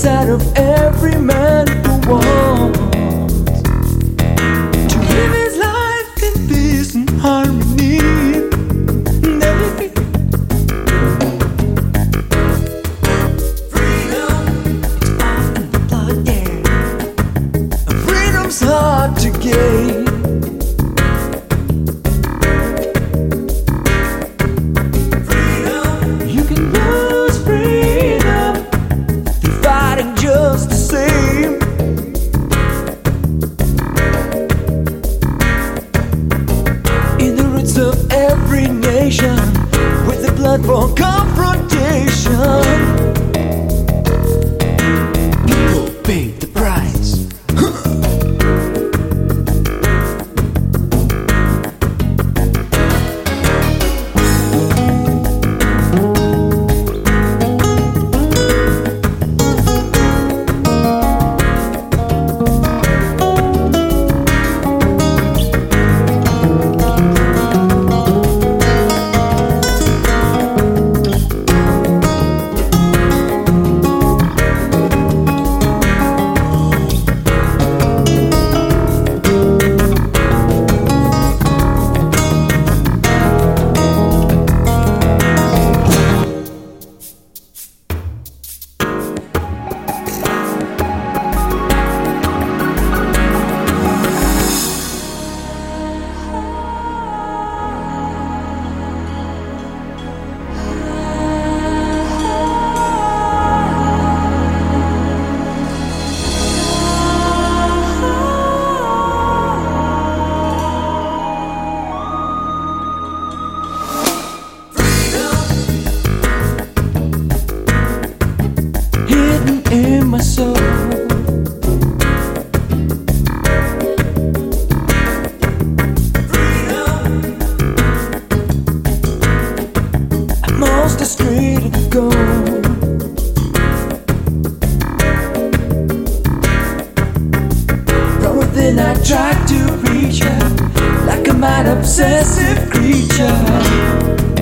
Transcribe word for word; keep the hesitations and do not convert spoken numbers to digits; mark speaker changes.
Speaker 1: inside of every man who wants to live his life in peace and harmony. Freedom is unplugged, yeah. Freedom's hard to gain. With the blood for confrontation, people paid the price. In my soul, freedom. I'm most the street of gold. From within I try to reach out like a mad obsessive creature.